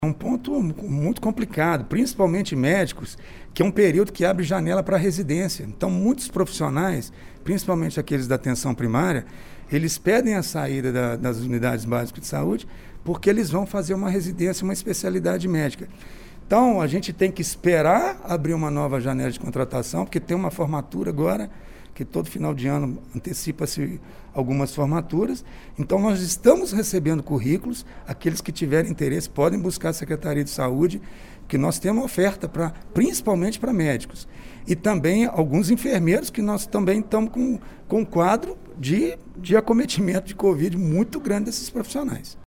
É um ponto muito complicado, principalmente médicos, que é um período que abre janela para residência. Então, muitos profissionais, principalmente aqueles da atenção primária, eles pedem a saída das unidades básicas de saúde porque eles vão fazer uma residência, uma especialidade médica. Então, a gente tem que esperar abrir uma nova janela de contratação, porque tem uma formatura agora, que todo final de ano antecipa-se algumas formaturas. Então, nós estamos recebendo currículos. Aqueles que tiverem interesse podem buscar a Secretaria de Saúde, que nós temos uma oferta, principalmente para médicos. E também alguns enfermeiros, que nós também estamos com um quadro de acometimento de Covid muito grande desses profissionais.